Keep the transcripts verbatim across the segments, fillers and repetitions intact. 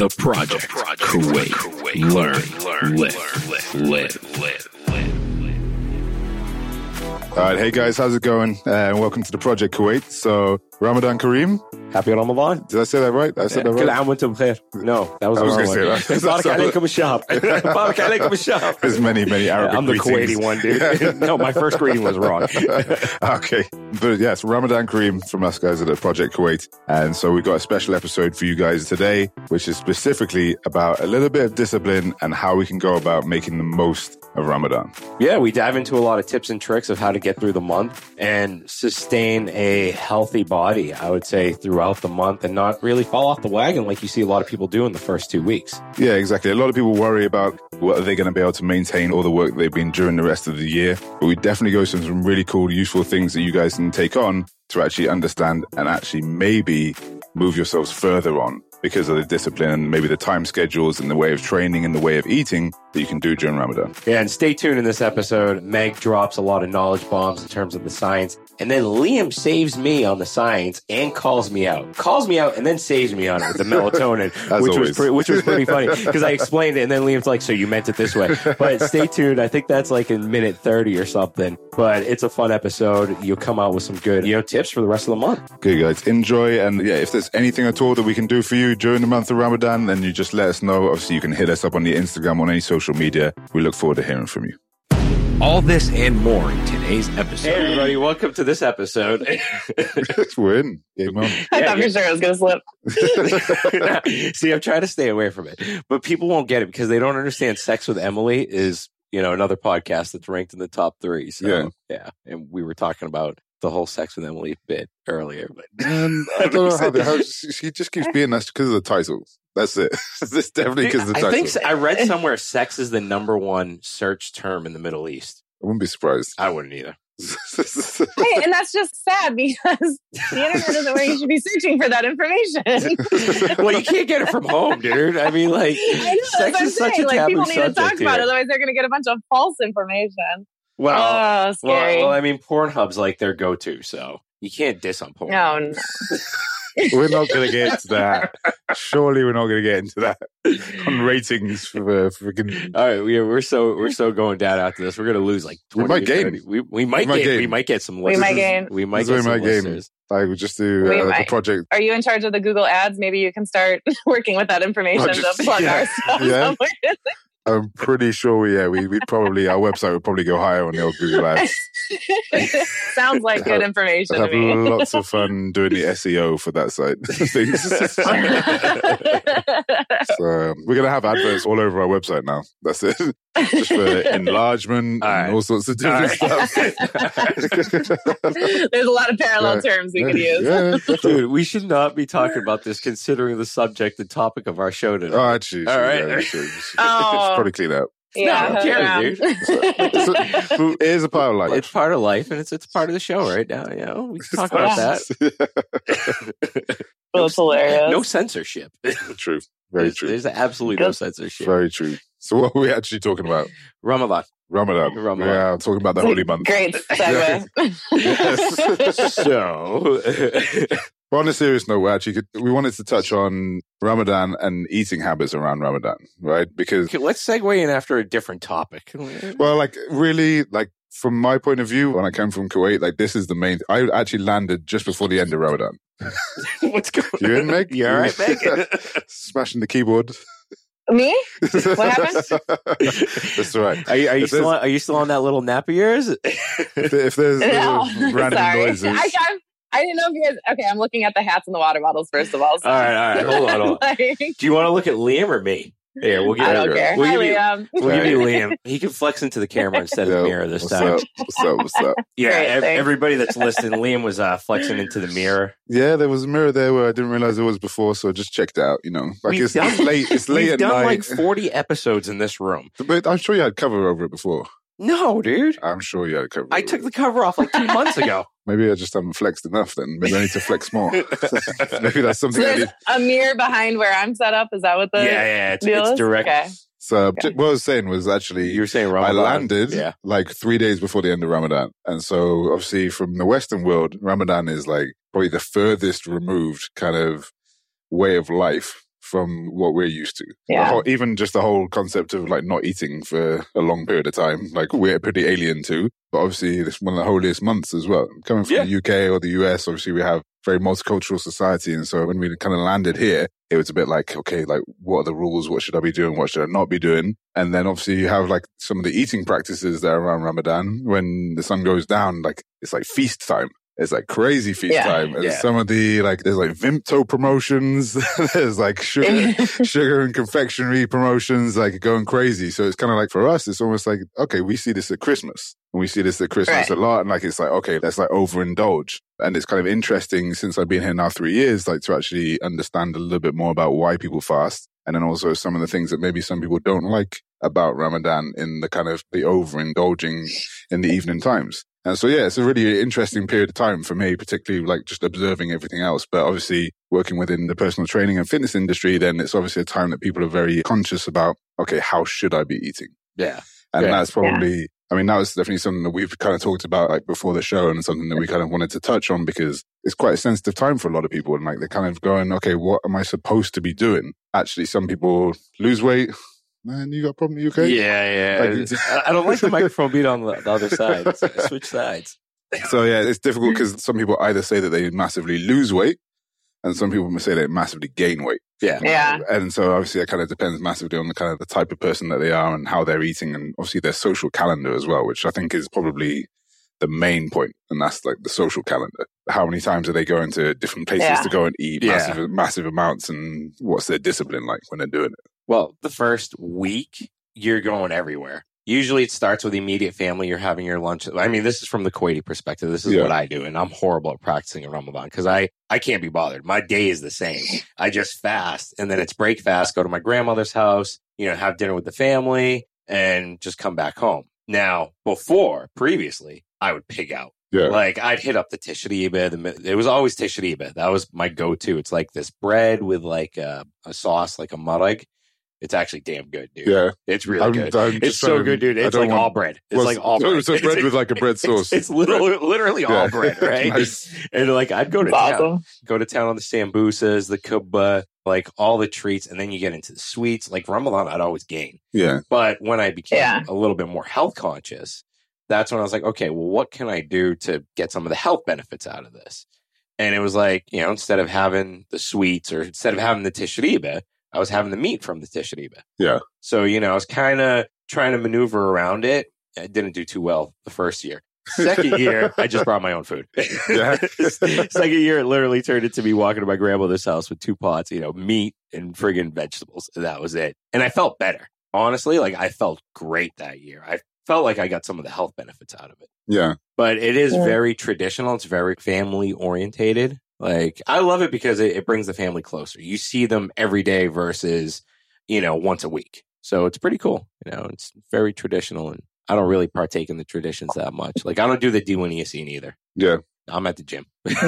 The Project, the Project Kuwait. Kuwait. Learn, learn, live, live, live. All right, hey guys, how's it going? Uh, and welcome to the Project Kuwait. So, Ramadan Kareem. Happy Ramadan. Did I say that right? I said that right. كل عام وانتم بخير. No, that was I was the going wrong to say one. that. بارك عليكم الشهر. بارك عليكم الشهر. There's many, many Arabic I'm the greetings. Kuwaiti one, dude. No, my first greeting was wrong. Okay. But yes, Ramadan Kareem from us guys at the Project Kuwait. And so we've got a special episode for you guys today, which is specifically about a little bit of discipline and how we can go about making the most of Ramadan. Yeah, we dive into a lot of tips and tricks of how to get through the month and sustain a healthy body, I would say, throughout the month and not really fall off the wagon like you see a lot of people do in the first two weeks. Yeah, exactly. A lot of people worry about what are they going to be able to maintain all the work they've been during the rest of the year. But we definitely go through some really cool, useful things that you guys can take on to actually understand and actually maybe move yourselves further on because of the discipline and maybe the time schedules and the way of training and the way of eating that you can do during Ramadan. Yeah, and stay tuned in this episode. Meg drops a lot of knowledge bombs in terms of the science. And then Liam saves me on the science and calls me out. Calls me out and then saves me on it with the melatonin, which was, pre- which was pretty funny because I explained it and then Liam's like, so you meant it this way. But stay tuned. I think that's like in minute thirty or something. But it's a fun episode. You'll come out with some good, you know, tips for the rest of the month. Good, guys. Enjoy. And yeah, if there's anything at all that we can do for you during the month of Ramadan, then you just let us know. Obviously, you can hit us up on the Instagram, on any social media. We look forward to hearing from you. All this and more in today's episode. Hey, everybody. Welcome to this episode. We're in. Game on. I Yeah, thought for sure I was going to slip. See, I'm trying to stay away from it. But people won't get it because they don't understand Sex with Emily is, you know, another podcast that's ranked in the top three. So, Yeah. yeah. And we were talking about the whole Sex with Emily bit earlier. But Um, I don't know how, the, how she, she just keeps being that because of the titles. That's it. It's definitely because of the I titles. think so. I read somewhere sex is the number one search term in the Middle East. I wouldn't be surprised. I wouldn't either. Hey, and that's just sad because the internet isn't where you should be searching for that information. Well, you can't get it from home, dude. I mean, like, I know, sex that's what I'm is such saying. a Like, taboo people need to subject talk about it, here. otherwise they're going to get a bunch of false information. Well, oh, well, scary. well, I mean, Pornhub's like their go-to, so you can't diss on porn. no, no. We're not going to get into that. Surely we're not going to get into that on ratings for freaking. All right, we, we're so we're so going down after this. We're going to lose like We twenty might to gain. thirty. We we might We might gain. gain. We might get some. We listeners. might gain. We might This get is some my game. listeners. Like we just do We uh, the might. project. Are you in charge of the Google ads? Maybe you can start working with that information Oh, just- to plug yeah. our stuff Yeah. somewhere. I'm pretty sure we yeah we we probably our website would probably go higher on the old Google ads. Sounds like good Have- information to Have me. lots of fun doing the S E O for that site. So um, we're gonna have adverts all over our website now. That's it, just for enlargement All right. and all sorts of different All right. stuff. There's a lot of parallel Yeah. terms we yeah, could use. yeah, definitely. Dude, we should not be talking about this considering the subject and topic of our show today. Oh, actually, All should, right. yeah, we should, we should. Oh. Should probably clean that up. Yeah, No, yeah. dude. It is a part of life. It's part of life, and it's it's part of the show right now. You know, we can talk about that. Well, it's hilarious. No censorship. True. Very there's, true. There's absolutely no censorship. Very true. So what are we actually talking about? Ramadan. Ramadan. Ramadan. Yeah, I'm talking about the holy month. Great segue. Yes. So, But on a serious note, we actually could, we wanted to touch on Ramadan and eating habits around Ramadan, right? Because, okay, let's segue in after a different topic. well, like really, like from my point of view, when I came from Kuwait, like this is the main. I actually landed just before the end of Ramadan. What's going on? You in, Meg? You all right, Meg? Smashing the keyboard. Me? What happened? That's right. Are you, are you If still there's- on, are you still on that little nap of yours? If, if there's No, little random sorry. noises, I, I, I didn't know if you guys. Okay, I'm looking at the hats and the water bottles first of all. So. All right, all right. Hold on, hold on. Like, Do you want to look at Liam or me? Here, we'll give, I don't We'll care. We'll Hi, give you, Liam. we'll give you Liam. He can flex into the camera instead of Yo, the mirror this what's time. Up? What's up? What's up? Yeah, Great, ev- thanks. everybody that's listening, Liam was uh, flexing into the mirror. Yeah, there was a mirror there where I didn't realize it was before, so I just checked it out. You know, like We've it's, done- it's late. It's late We've at done night. like forty episodes in this room. But I'm sure you had cover over it before. No, dude. I'm sure you had cover. I over took it. the cover off like two months ago. Maybe I just haven't flexed enough. Then maybe I need to flex more. Maybe that's So something I there's need. a mirror behind where I'm set up. Is that what the yeah, yeah, it's, deal it's is? direct. Okay. So j- what I was saying was actually You were saying I Ramadan. landed Yeah. like three days before the end of Ramadan. And so obviously from the Western world, Ramadan is like probably the furthest removed kind of way of life from what we're used to. Yeah. The whole, even just the whole concept of like not eating for a long period of time, like we're pretty alien to. But obviously, it's one of the holiest months as well. Coming from yeah. the U K or the U S, obviously we have very multicultural society. And so when we kind of landed here, it was a bit like, okay, like what are the rules? What should I be doing? What should I not be doing? And then obviously you have like some of the eating practices that are around Ramadan. When the sun goes down, like it's like feast time. It's like crazy feast yeah, time. And yeah. some of the, like, there's like Vimto promotions. There's like sugar, sugar and confectionery promotions, like going crazy. So it's kind of like for us, it's almost like, okay, we see this at Christmas. And we see this at Christmas right. a lot. And like, it's like, okay, let's like overindulge. And it's kind of interesting since I've been here now three years, like to actually understand a little bit more about why people fast. And then also some of the things that maybe some people don't like about Ramadan in the kind of the overindulging in the evening times. And so, yeah, it's a really interesting period of time for me, particularly like just observing everything else. But obviously working within the personal training and fitness industry, then it's obviously a time that people are very conscious about, okay, how should I be eating? Yeah. And yeah. that's probably, yeah. I mean, that was definitely something that we've kind of talked about like before the show and something that we kind of wanted to touch on because it's quite a sensitive time for a lot of people. And like they're kind of going, okay, what am I supposed to be doing? Actually, some people lose weight. Man, you got a problem in the U K? Yeah, yeah. Like, I don't like the microphone being on the, the other side. So switch sides. So yeah, it's difficult because some people either say that they massively lose weight and some people say they massively gain weight. Yeah. Yeah. And so obviously that kind of depends massively on the kind of the type of person that they are and how they're eating and obviously their social calendar as well, which I think is probably the main point. And that's like the social calendar. How many times are they going to different places yeah. to go and eat yeah. massive, massive amounts and what's their discipline like when they're doing it? Well, the first week, you're going everywhere. Usually it starts with immediate family. You're having your lunch. I mean, this is from the Kuwaiti perspective. This is yeah. what I do. And I'm horrible at practicing in Ramadan because I, I can't be bothered. My day is the same. I just fast and then it's break fast, go to my grandmother's house, you know, have dinner with the family and just come back home. Now, before, previously, I would pig out. Yeah. Like I'd hit up the tishriba. It was always tishriba. That was my go-to. It's like this bread with like a, a sauce, like a marag. It's actually damn good, dude. Yeah. It's really I'm, good. I'm it's so trying, good, dude. It's like want, all bread. It's well, like all bread. It's a bread it's, with like a bread sauce. It's, it's literally, literally yeah. all bread, right? Nice. And like I'd go to That's town, awesome. go to town on the sambusas, the kubba, like all the treats. And then you get into the sweets. Like Ramadan, I'd always gain. Yeah. But when I became yeah. a little bit more health conscious, that's when I was like, okay, well, what can I do to get some of the health benefits out of this? And it was like, you know, instead of having the sweets or instead of having the tishriba, I was having the meat from the tishriba. Yeah. So, you know, I was kind of trying to maneuver around it. I didn't do too well the first year. Second year, I just brought my own food. Yeah. Second year, it literally turned into me walking to my grandmother's house with two pots, you know, meat and friggin' vegetables. And that was it. And I felt better. Honestly, like I felt great that year. I felt like I got some of the health benefits out of it. Yeah. But it is yeah. very traditional. It's very family orientated. Like, I love it because it, it brings the family closer. You see them every day versus, you know, once a week. So it's pretty cool. You know, it's very traditional. And I don't really partake in the traditions that much. Like, I don't do the Diwan scene either. Yeah. I'm at the gym.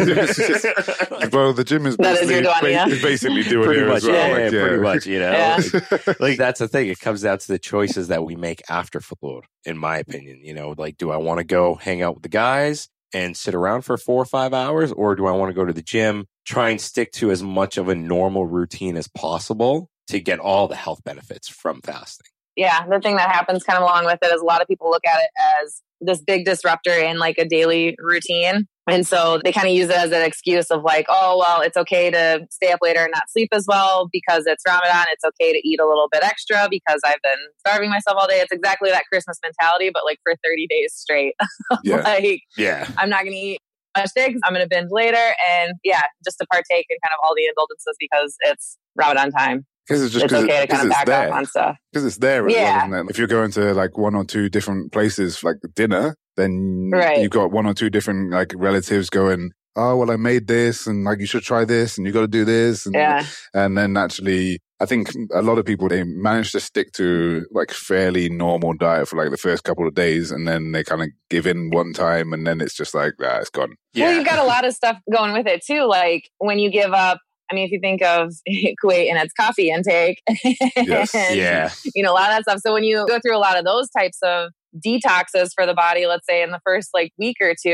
Well, the gym is basically, ba- is basically doing pretty it much, as well. Yeah, like, yeah, yeah, pretty much, you know. Yeah. Like, like, that's the thing. It comes down to the choices that we make after Futur, in my opinion. You know, like, do I want to go hang out with the guys and sit around for four or five hours? Or do I want to go to the gym, try and stick to as much of a normal routine as possible to get all the health benefits from fasting? Yeah, the thing that happens kind of along with it is a lot of people look at it as this big disruptor in like a daily routine. And so they kind of use it as an excuse of like, oh, well, it's okay to stay up later and not sleep as well because it's Ramadan. It's okay to eat a little bit extra because I've been starving myself all day. It's exactly that Christmas mentality, but like for thirty days straight. Yeah. Like, yeah. I'm not going to eat much today because I'm going to binge later. And yeah, just to partake in kind of all the indulgences because it's Ramadan time. Because it's just it's okay to kind of back there. off on stuff. Because it's there. Yeah. Well, if you're going to like one or two different places, like dinner, then right. you've got one or two different like relatives going, oh, well, I made this and like you should try this and you got to do this. And, yeah. and then actually, I think a lot of people, they manage to stick to like fairly normal diet for like the first couple of days and then they kind of give in one time and then it's just like, ah, it's gone. Yeah. Well, you've got a lot of stuff going with it too. Like when you give up, I mean, if you think of Kuwait and its coffee intake, yes. and, yeah, you know, a lot of that stuff. So when you go through a lot of those types of detoxes for the body, let's say in the first like week or two,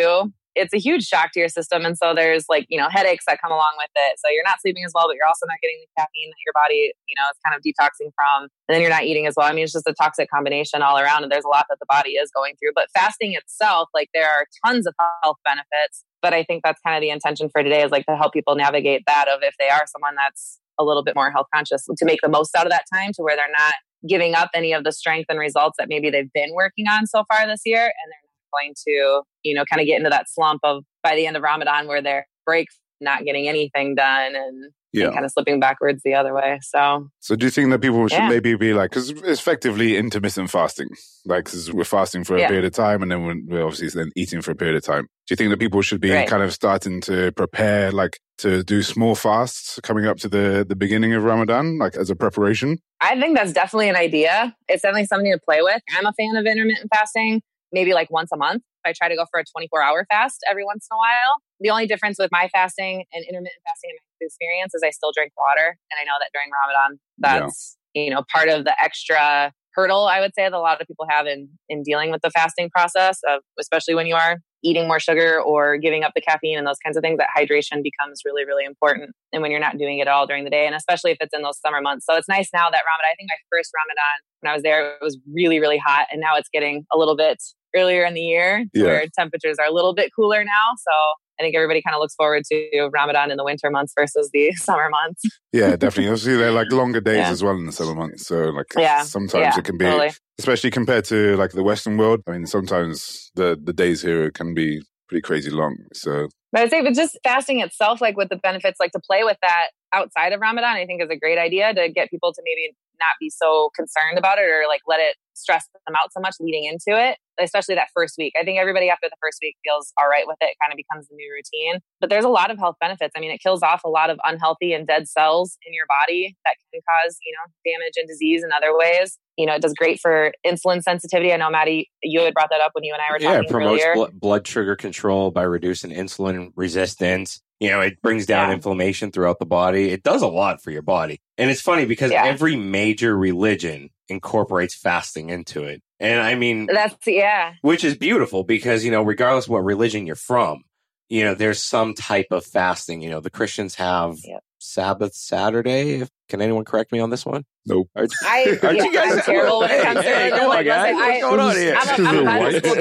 it's a huge shock to your system. And so there's like, you know, headaches that come along with it. So you're not sleeping as well, but you're also not getting the caffeine that your body, you know, is kind of detoxing from. And then you're not eating as well. I mean, it's just a toxic combination all around. And there's a lot that the body is going through. But fasting itself, like there are tons of health benefits. But I think that's kind of the intention for today, is like to help people navigate that of if they are someone that's a little bit more health conscious, to make the most out of that time to where they're not giving up any of the strength and results that maybe they've been working on so far this year. And they're not going to, you know, kind of get into that slump of by the end of Ramadan where they're break, not getting anything done and, yeah. and kind of slipping backwards the other way. So, so do you think that people should yeah. maybe be like, because it's effectively intermittent fasting, like cause we're fasting for a yeah. period of time and then we're, we're obviously then eating for a period of time. Do you think that people should be right. kind of starting to prepare, like to do small fasts coming up to the, the beginning of Ramadan, like as a preparation? I think that's definitely an idea. It's definitely something to play with. I'm a fan of intermittent fasting, maybe like once a month. I try to go for a twenty-four hour fast every once in a while. The only difference with my fasting and intermittent fasting in my experience is I still drink water. And I know that during Ramadan, that's, yeah. you know, part of the extra hurdle, I would say, that a lot of people have in, in dealing with the fasting process, of, especially when you are eating more sugar or giving up the caffeine and those kinds of things, that hydration becomes really, really important. And when you're not doing it all during the day, and especially if it's in those summer months. So it's nice now that Ramadan, I think my first Ramadan, when I was there, it was really, really hot. And now it's getting a little bit earlier in the year yeah. where temperatures are a little bit cooler now. So I think everybody kind of looks forward to Ramadan in the winter months versus the summer months. Yeah, definitely. Obviously, they're like longer days yeah. as well in the summer months. So like yeah. sometimes yeah, it can be, totally. especially compared to like the Western world. I mean, sometimes the, the days here can be pretty crazy long. So, but I'd say, but just fasting itself, like with the benefits, like to play with that outside of Ramadan, I think is a great idea to get people to maybe not be so concerned about it or like let it stress them out so much leading into it, especially that first week. I think everybody after the first week feels all right with it. It kind of becomes a new routine. But there's a lot of health benefits. I mean, it kills off a lot of unhealthy and dead cells in your body that can cause, you know, damage and disease in other ways. You know, it does great for insulin sensitivity. I know, Maddie, you had brought that up when you and I were yeah, talking it promotes earlier. Bl- blood sugar control by reducing insulin resistance. You know, it brings down yeah. inflammation throughout the body. It does a lot for your body. And it's funny because yeah. every major religion incorporates fasting into it. And I mean, that's, yeah. which is beautiful because, you know, regardless of what religion you're from, you know, there's some type of fasting. You know, the Christians have yep. Sabbath Saturday. Can anyone correct me on this one? Nope. Are, I, are yeah, you guys I'm terrible when it comes to hey, it. Come like, on, guys. listen, What's I, going on here? I'm a, I'm a Bible school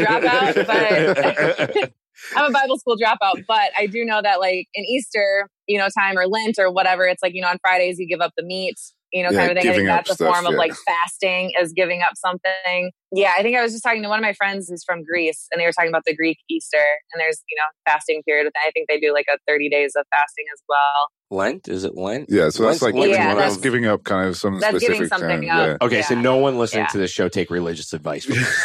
dropout, but I'm a Bible school dropout, but I do know that like in Easter, you know, time or Lent or whatever, it's like, you know, on Fridays you give up the meat, you know, yeah, kind of thing. I think that's a stuff, form of yeah. like fasting, is giving up something. Yeah, I think I was just talking to one of my friends who's from Greece, and they were talking about the Greek Easter, and there's, you know, fasting period. And I think they do like a thirty days of fasting as well. Lent? Is it Lent? Yeah, so that's Lent's like Lent. giving, Yeah, that's, that's, giving up kind of some that's specific giving something time. up. Yeah. Okay, yeah. so no one listening yeah. to this show take religious advice from this.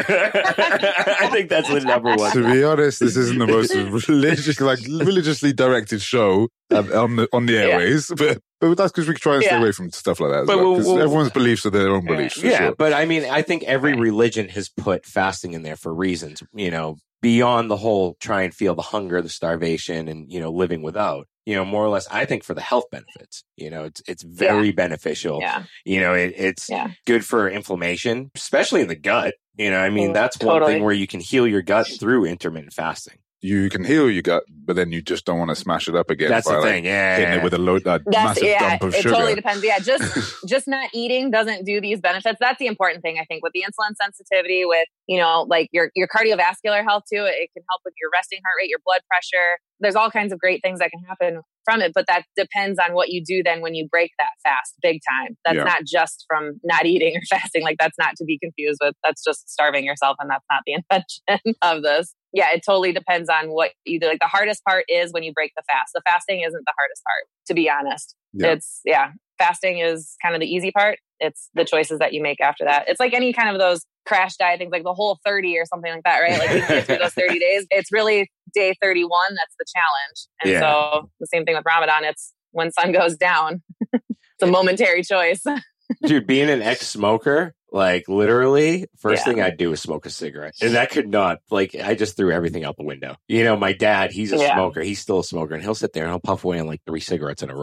I think that's the number one. To be honest, this isn't the most religious, like religiously directed show on the on the airways, yeah. but but that's because we try and stay yeah. away from stuff like that. As but well, we'll, we'll, everyone's beliefs are their own beliefs. For yeah, sure. but I mean, I think every religion has put fasting in there for reasons, you know, beyond the whole try and feel the hunger, the starvation, and you know, living without. You know, more or less, I think for the health benefits, you know, it's it's very yeah. beneficial. Yeah. You know, it, it's yeah. good for inflammation, especially in the gut. You know, I mean, mm, that's one totally. thing where you can heal your gut through intermittent fasting. You can heal your gut, but then you just don't want to smash it up again. That's by, the like, thing, yeah. Hitting it with a load, that massive yeah, dump of it sugar. It totally depends. Yeah, just just not eating doesn't do these benefits. That's the important thing, I think, with the insulin sensitivity, with, you know, like your, your cardiovascular health too. It can help with your resting heart rate, your blood pressure. There's all kinds of great things that can happen from it, but that depends on what you do then when you break that fast big time. That's yeah. not just from not eating or fasting. Like that's not to be confused with, that's just starving yourself, and that's not the intention of this. Yeah, it totally depends on what you do. Like the hardest part is when you break the fast. The fasting isn't the hardest part, to be honest. Yeah. It's, yeah, fasting is kind of the easy part. It's the choices that you make after that. It's like any kind of those crash diet things, like the whole thirty or something like that, right? Like you get through those thirty days. It's really day thirty-one that's the challenge. And yeah. so the same thing with Ramadan. It's when sun goes down. It's a momentary choice. Dude, being an ex-smoker, like literally, first yeah. thing I'd do is smoke a cigarette. And that could not, like, I just threw everything out the window. You know, my dad, he's a yeah. smoker. He's still a smoker. And he'll sit there and he'll puff away on like three cigarettes in a row.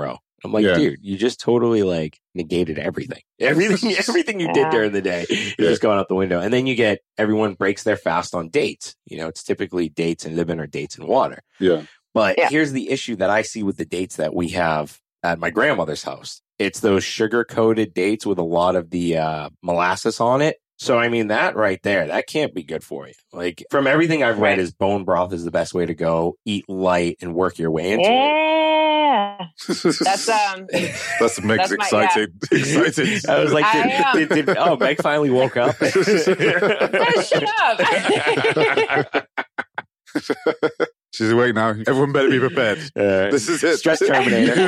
I'm like, Yeah. dude, you just totally like negated everything. Everything, everything you Yeah. did during the day is Yeah. just going out the window. And then you get everyone breaks their fast on dates. You know, it's typically dates and lemon or dates and water. Yeah. But Yeah. here's the issue that I see with the dates that we have at my grandmother's house. It's those sugar coated dates with a lot of the uh, molasses on it. So, I mean, that right there, that can't be good for you. Like, from everything I've read, Right. is bone broth is the best way to go. Eat light and work your way into it. Yeah. That's, um, That's Meg's That's my- excited. Excited. I was like, did, I, um, did, did, oh, Meg finally woke up. oh, shut up. She's awake now. Everyone better be prepared. Uh, This is it. Stress Terminator.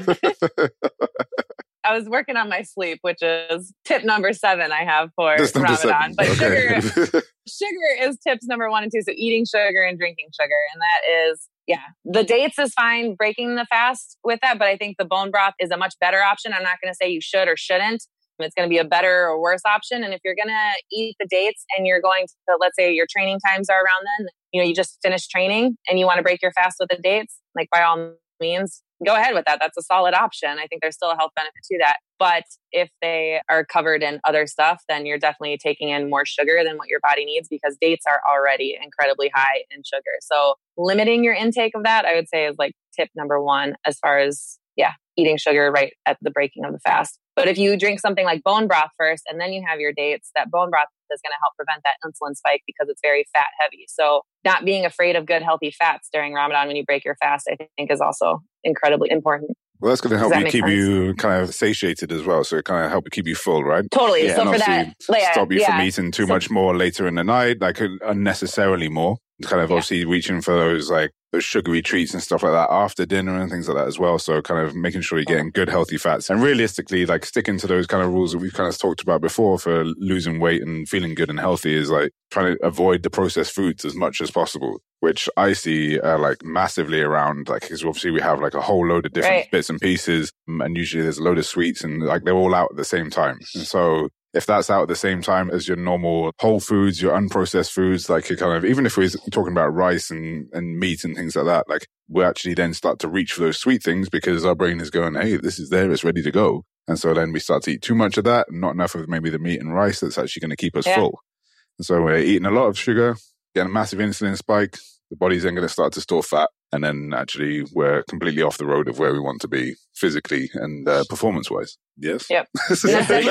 I was working on my sleep, which is tip number seven I have for That's number Ramadan. seven. But Okay. sugar, sugar is tips number one and two. So eating sugar and drinking sugar. And that is, yeah, the dates is fine, breaking the fast with that. But I think the bone broth is a much better option. I'm not going to say you should or shouldn't. It's going to be a better or worse option. And if you're going to eat the dates and you're going to, let's say your training times are around then, you know, you just finished training and you want to break your fast with the dates, like by all means, go ahead with that. That's a solid option. I think there's still a health benefit to that. But if they are covered in other stuff, then you're definitely taking in more sugar than what your body needs, because dates are already incredibly high in sugar. So limiting your intake of that, I would say, is like tip number one as far as, yeah, eating sugar right at the breaking of the fast. But if you drink something like bone broth first and then you have your dates, that bone broth is going to help prevent that insulin spike because it's very fat heavy. So not being afraid of good, healthy fats during Ramadan when you break your fast, I think is also incredibly important. Well, that's going to help Does that you make keep sense? you kind of satiated as well. So it kind of help you keep you full, right? Totally. Yeah. So And for that, obviously like, stop you yeah. from eating too So- much more later in the night, like unnecessarily more. Kind of Yeah. obviously reaching for those like those sugary treats and stuff like that after dinner and things like that as well. So kind of making sure you're getting good healthy fats and realistically like sticking to those kind of rules that we've kind of talked about before for losing weight and feeling good and healthy is like trying to avoid the processed foods as much as possible, which I see uh, like massively around, like, because obviously we have like a whole load of different Right. bits and pieces, um, and usually there's a load of sweets and like they're all out at the same time. And so if that's out at the same time as your normal whole foods, your unprocessed foods, like you kind of, even if we're talking about rice and, and meat and things like that, like we actually then start to reach for those sweet things because our brain is going, hey, this is there, it's ready to go. And so then we start to eat too much of that and not enough of maybe the meat and rice that's actually going to keep us Yeah. full. And so we're eating a lot of sugar, getting a massive insulin spike. The body's then going to start to store fat. And then actually we're completely off the road of where we want to be physically and uh, performance-wise. Yes? Yep. That's definitely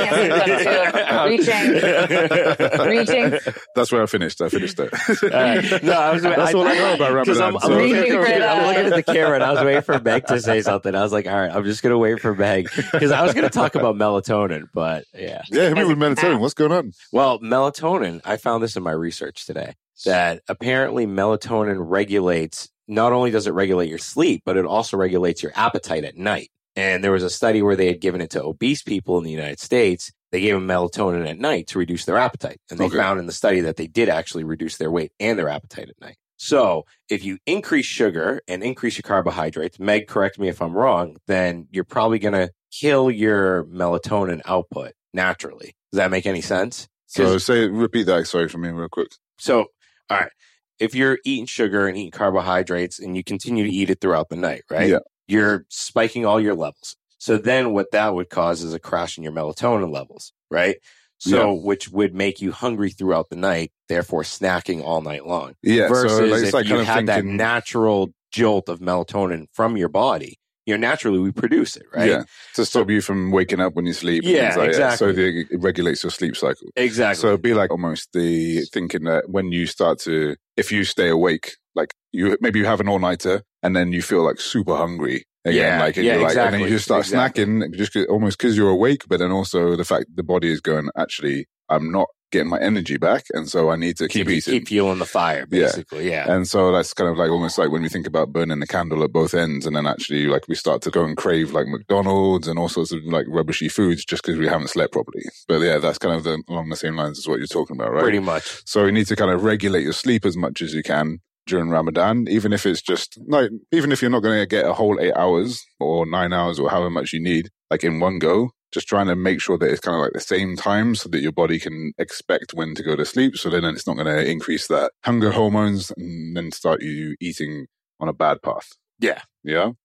a suggestion too. Reaching. Reaching. That's where I finished. I finished it. Uh, no, I was. That's all I know about Because I'm, Ramadan. I'm, so- looking, Reaching for I'm the- looking at the camera and I was waiting for Meg to say something. I was like, all right, I'm just gonna wait for Meg because I was gonna talk about melatonin, but yeah. Yeah, hit me with melatonin. What's going on? Well, melatonin. I found this in my research today that apparently melatonin regulates. Not only does it regulate your sleep, but it also regulates your appetite at night. And there was a study where they had given it to obese people in the United States. They gave them melatonin at night to reduce their appetite. And they Okay. found in the study that they did actually reduce their weight and their appetite at night. So if you increase sugar and increase your carbohydrates, Meg, correct me if I'm wrong, then you're probably going to kill your melatonin output naturally. Does that make any sense? So say, repeat that, sorry, for me real quick. So, all right. If you're eating sugar and eating carbohydrates and you continue to eat it throughout the night, right? Yeah. You're spiking all your levels. So then what that would cause is a crash in your melatonin levels, right? So, which would make you hungry throughout the night, therefore snacking all night long. Yeah, Versus so like, if it's like you kind of had that thinking, natural jolt of melatonin from your body, you know, naturally we produce it, right? yeah, to stop you from waking up when you sleep. and Yeah, things like that. So exactly. that it regulates your sleep cycle. Exactly. So it'd be like almost the thinking that when you start to, if you stay awake, like you maybe you have an all nighter and then you feel like super hungry again, Yeah, like and yeah, you're like, and then exactly, you just start exactly. snacking just 'cause- almost because you're awake, but then also the fact the body is going, actually, I'm not getting my energy back, and so I need to keep keep, eating. keep fueling the fire, Yeah. basically. Yeah. And so that's kind of like almost like when we think about burning the candle at both ends, and then actually like we start to go and crave like McDonald's and all sorts of like rubbishy foods just because we haven't slept properly. But yeah, that's kind of the, along the same lines as what you're talking about, right? Pretty much. So you need to kind of regulate your sleep as much as you can during Ramadan, even if it's just like, even if you're not going to get a whole eight hours or nine hours or however much you need, like in one go, just trying to make sure that it's kind of like the same time so that your body can expect when to go to sleep. So then it's not going to increase that hunger hormones and then start you eating on a bad path. Yeah. Yeah.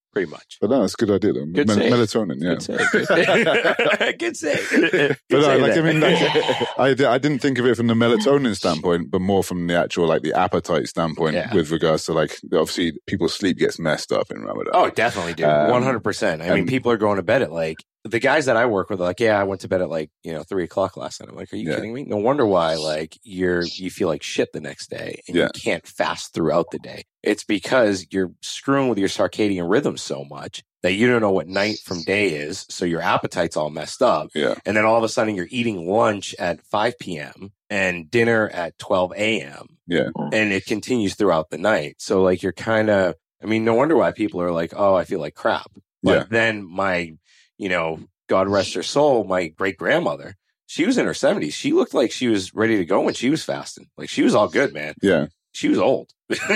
pretty much. But no, it's a good idea though. Good Mel- save. melatonin, yeah. Good save. Good save. Good But no, save like there. I mean, like, I di- I didn't think of it from the melatonin standpoint, but more from the actual like the appetite standpoint Yeah. with regards to like obviously people's sleep gets messed up in Ramadan. Oh, definitely, dude. Um, one hundred percent. I mean, and- people are going to bed at like, the guys that I work with are like, yeah, I went to bed at like, you know, three o'clock last night. I'm like, are you Yeah. kidding me? No wonder why, like, you're, you feel like shit the next day and Yeah. you can't fast throughout the day. It's because you're screwing with your circadian rhythm so much that you don't know what night from day is. So your appetite's all messed up. Yeah. And then all of a sudden you're eating lunch at five p.m. and dinner at twelve a.m. Yeah. And it continues throughout the night. So like you're kind of, I mean, no wonder why people are like, oh, I feel like crap. But Yeah. then my, you know, God rest her soul, my great grandmother, she was in her seventies. She looked like she was ready to go when she was fasting. Like she was all good, man. Yeah. She was old.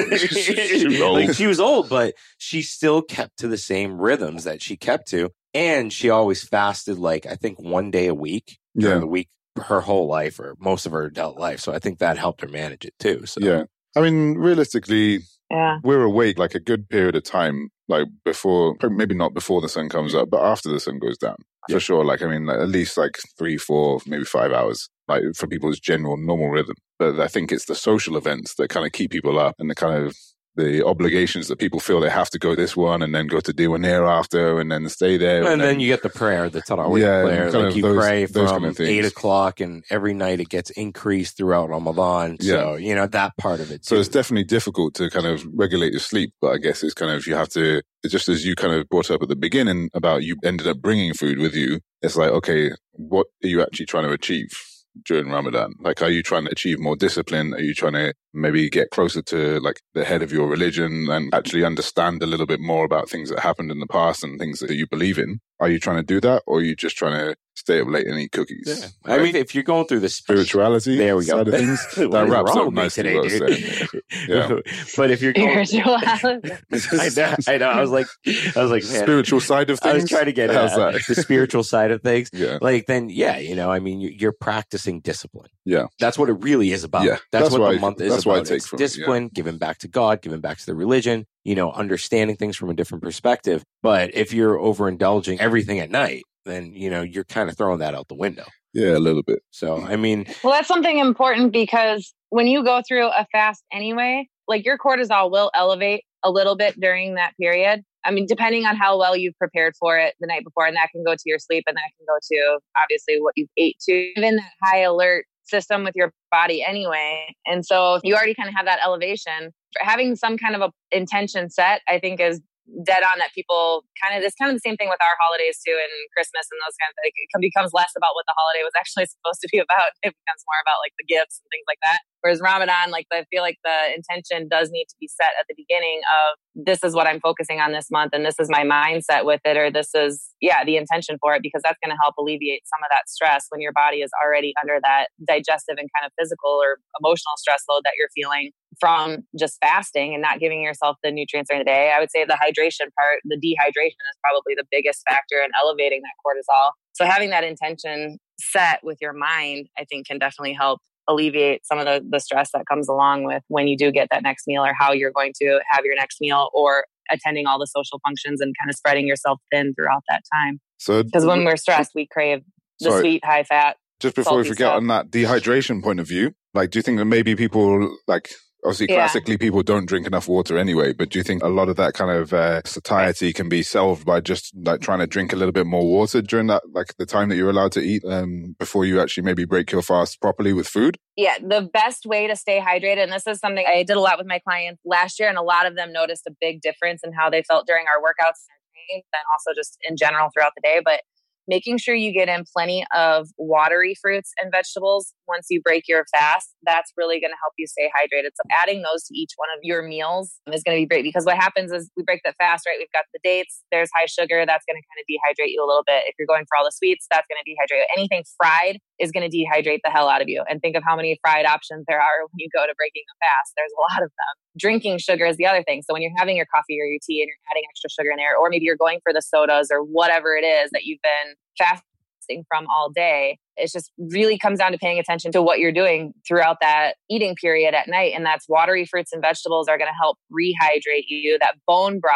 She was old. Like she was old, but she still kept to the same rhythms that she kept to. And she always fasted like, I think one day a week during Yeah. the week, her whole life or most of her adult life. So I think that helped her manage it too. So Yeah. I mean, realistically, Yeah. we're awake like a good period of time, like before, maybe not before the sun comes up, but after the sun goes down. Yeah. For sure. Like, I mean, like, at least like three, four, maybe five hours, like for people's general normal rhythm. But I think it's the social events that kind of keep people up and the kind of the obligations that people feel they have to go this one and then go to Diwanir after and then stay there. And then you get the prayer, the Tarawih Yeah, prayer. kind Like of you those- pray those from kind of things. eight o'clock and every night it gets increased throughout Ramadan. So, you know, that part of it So too. it's definitely difficult to kind of regulate your sleep, but I guess it's kind of, you have to, it's just as you kind of brought up at the beginning about you ended up bringing food with you. It's like, okay, what are you actually trying to achieve during Ramadan? Like, are you trying to achieve more discipline? Are you trying to maybe get closer to like the head of your religion and actually understand a little bit more about things that happened in the past and things that you believe in? Are you trying to do that? Or are you just trying to stay up late and eat cookies? Yeah. I Right? mean, if you're going through the Spirituality there we go. side of things, What that is wraps wrong up with me nicely today, what I was dude? saying. Yeah. But if you're going, Spirituality. I know, I know. I was like, I was like, man, Spiritual side of things. I was trying to get How's uh, that? the spiritual side of things. Yeah. Like then, yeah, you know, I mean, you- you're practicing discipline. Yeah. That's what it really is about. Yeah, That's, that's what what the I- month is that's about. what I take It's from it, yeah. discipline, giving back to God, giving back to the religion, you know, understanding things from a different perspective. But if you're overindulging everything at night, then, you know, you're kind of throwing that out the window. Yeah, a little bit. So, I mean, Well, that's something important because when you go through a fast anyway, like your cortisol will elevate a little bit during that period. I mean, depending on how well you've prepared for it the night before, and that can go to your sleep and that can go to obviously what you've ate to, even that high alert system with your body anyway. And so you already kind of have that elevation. Having some kind of a intention set, I think is dead on, that people kind of, it's kind of the same thing with our holidays too, and Christmas and those kind of things. It becomes less about what the holiday was actually supposed to be about. It becomes more about like the gifts and things like that. Whereas Ramadan, like I feel like the intention does need to be set at the beginning of, this is what I'm focusing on this month and this is my mindset with it, or this is, yeah, the intention for it, because that's going to help alleviate some of that stress when your body is already under that digestive and kind of physical or emotional stress load that you're feeling from just fasting and not giving yourself the nutrients during the day. I would say the hydration part, the dehydration is probably the biggest factor in elevating that cortisol. So having that intention set with your mind, I think can definitely help alleviate some of the, the stress that comes along with when you do get that next meal, or how you're going to have your next meal, or attending all the social functions and kind of spreading yourself thin throughout that time. So, Because when we're stressed, we crave the Sorry. sweet, high fat. just before we salty forget stuff. on that dehydration point of view, like, do you think that maybe people, like, obviously Yeah. classically people don't drink enough water anyway, but do you think a lot of that kind of uh, satiety can be solved by just like trying to drink a little bit more water during that, like the time that you're allowed to eat um, before you actually maybe break your fast properly with food? Yeah, the best way to stay hydrated, and this is something I did a lot with my clients last year, and a lot of them noticed a big difference in how they felt during our workouts and trainings, and also just in general throughout the day. But making sure you get in plenty of watery fruits and vegetables once you break your fast, that's really going to help you stay hydrated. So adding those to each one of your meals is going to be great, because what happens is we break that fast, right? We've got the dates, there's high sugar, that's going to kind of dehydrate you a little bit. If you're going for all the sweets, that's going to dehydrate you. Anything fried is going to dehydrate the hell out of you. And think of how many fried options there are when you go to breaking a fast. There's a lot of them. Drinking sugar is the other thing. So when you're having your coffee or your tea and you're adding extra sugar in there, or maybe you're going for the sodas or whatever it is that you've been fasting from all day, it just really comes down to paying attention to what you're doing throughout that eating period at night. And that's watery fruits and vegetables are going to help rehydrate you. That bone broth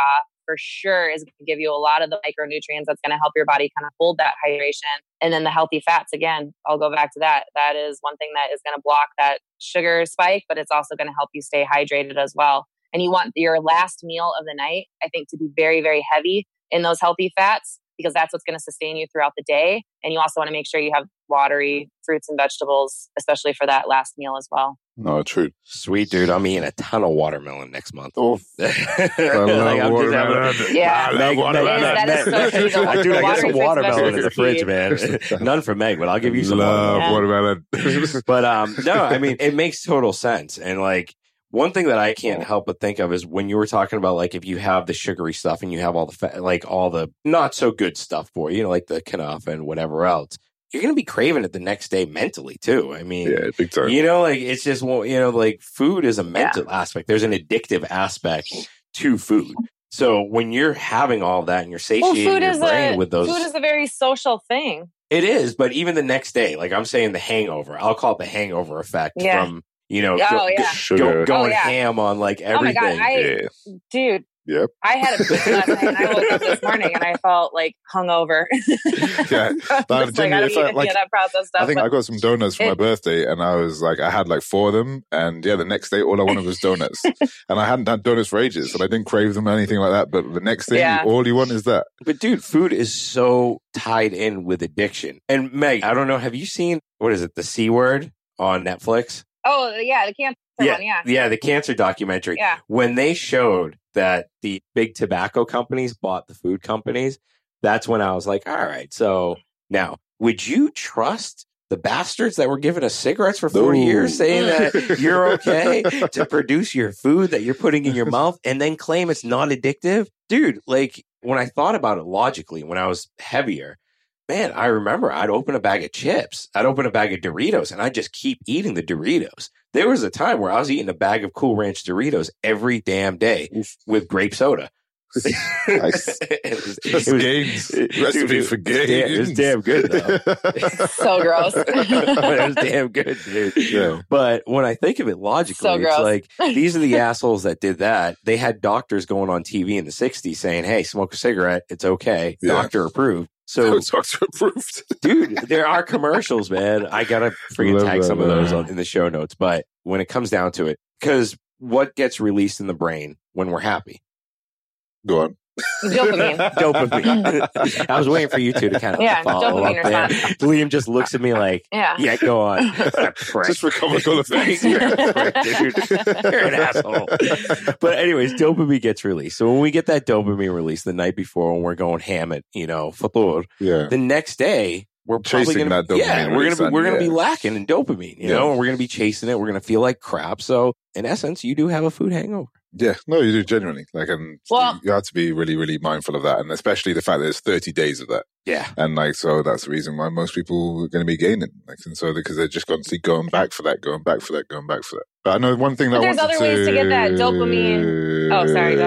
for sure is going to give you a lot of the micronutrients that's going to help your body kind of hold that hydration. And then the healthy fats, again, I'll go back to that. That is one thing that is going to block that sugar spike, but it's also going to help you stay hydrated as well. And you want your last meal of the night, I think, to be very, very heavy in those healthy fats, because that's what's going to sustain you throughout the day. And you also want to make sure you have watery fruits and vegetables, especially for that last meal as well. No, true. Sweet, dude. I'm eating a ton of watermelon next month. Oh, I love watermelon. Yeah. I love watermelon. That is, that is so true. Dude, I got some Watery watermelon in the fruits fridge, man. None for Meg, but I'll give you some love watermelon. watermelon. But um, no, I mean, it makes total sense. And like, one thing that I can't help but think of is when you were talking about, like, if you have the sugary stuff and you have all the fat, like all the not so good stuff for you, you know, like the kanafa and whatever else, you're going to be craving it the next day mentally too. I mean, Yeah, big time. you know, like it's just, well, you know, like food is a mental yeah. aspect. There's an addictive aspect to food. So when you're having all that and you're satiating well, your brain a, with those, food is a very social thing. It is, but even the next day, like I'm saying, the hangover, I'll call it the hangover effect yeah. from, you know, oh, go, yeah. go, going oh, yeah. ham on like everything. Oh my God, I, yeah. dude. Yep. I had a pizza last night and I woke up this morning and I felt like hungover. yeah. Like, I don't eat like, that processed stuff. I think I got some donuts for it, my birthday and I was like, I had like four of them. And yeah, the next day, all I wanted was donuts. And I hadn't had donuts for ages. And I didn't crave them or anything like that. But the next thing, yeah. all you want is that. But dude, food is so tied in with addiction. And Meg, I don't know, have you seen, what is it, The C Word on Netflix? Oh, yeah, the cancer yeah, one, yeah. Yeah, the cancer documentary. Yeah. When they showed that the big tobacco companies bought the food companies, that's when I was like, all right, so now, would you trust the bastards that were giving us cigarettes for forty Ooh. years saying that you're okay to produce your food that you're putting in your mouth and then claim it's not addictive? Dude, like when I thought about it logically, when I was heavier, man, I remember I'd open a bag of chips. I'd open a bag of Doritos and I'd just keep eating the Doritos. There was a time where I was eating a bag of Cool Ranch Doritos every damn day with grape soda. Nice. it was, it was gains. Recipe dude, for gains. Damn, it was damn good, though. So gross. It was damn good, dude. Yeah. But when I think of it logically, so it's like, these are the assholes that did that. They had doctors going on T V in the sixties saying, hey, smoke a cigarette. It's okay. Yeah. Doctor approved. So, doctor approved. Dude, there are commercials, man. I got to freaking tag that, some man. of those on, in the show notes. But when it comes down to it, because what gets released in the brain when we're happy? Go on. Dopamine. Dopamine. I was waiting for you two to kind of yeah, follow up there. Liam just looks at me like, yeah, yeah go on. Just for comical effects. You're, dude. You're an asshole. But anyways, dopamine gets released. So when we get that dopamine released the night before when we're going ham at, you know, Fatur, yeah. the next day, we're probably chasing gonna, that dopamine. Yeah, we're gonna be, we're gonna yeah. be lacking in dopamine, you yeah. know, and we're gonna be chasing it. We're gonna feel like crap. So in essence, you do have a food hangover. Yeah, no, you do genuinely. Like, and well, you have to be really, really mindful of that, and especially the fact that there's thirty days of that. Yeah, and like, so that's the reason why most people are going to be gaining. Like, and so because they're just constantly going back for that, going back for that, going back for that. But I know one thing that but I there's other to... ways to get that dopamine. Oh, sorry,